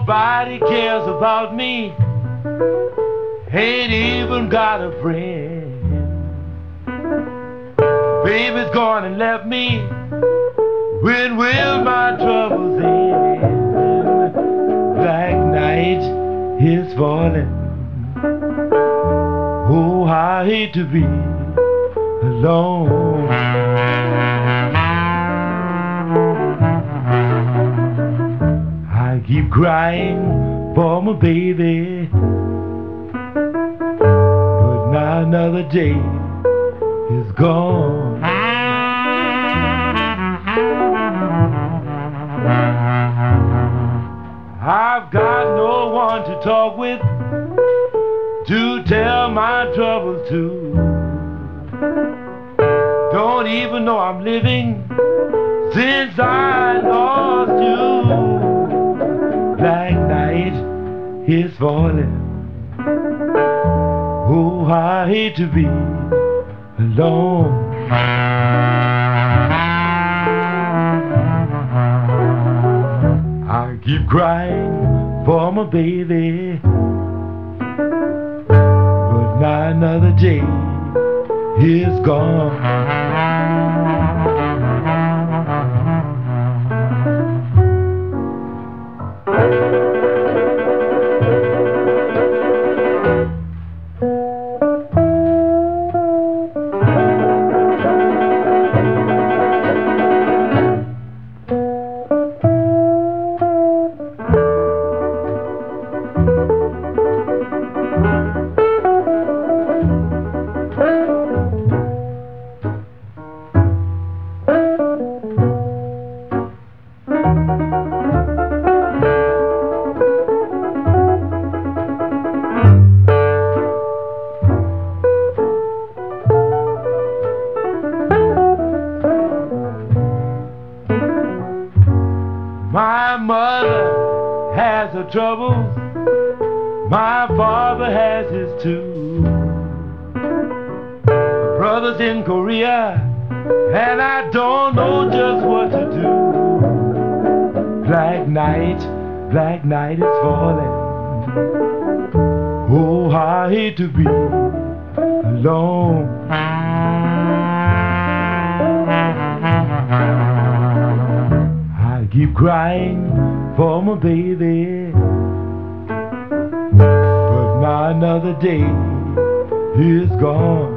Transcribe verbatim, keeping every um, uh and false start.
Nobody cares about me, ain't even got a friend. Baby's gone and left me, when will my troubles end? Black night is falling, oh, I hate to be alone. I keep crying for my baby, but now another day is gone. I've got no one to talk with, to tell my troubles to. Don't even know I'm living since I lost you. Black night is falling, oh, I hate to be alone. I keep crying for my baby, but now another day is gone. My mother has her troubles, my father has his too. My brother's in Korea, and I don't know just what to do. Black night, black night is falling, oh, I hate to be alone. I keep crying for my baby, but now another day is gone.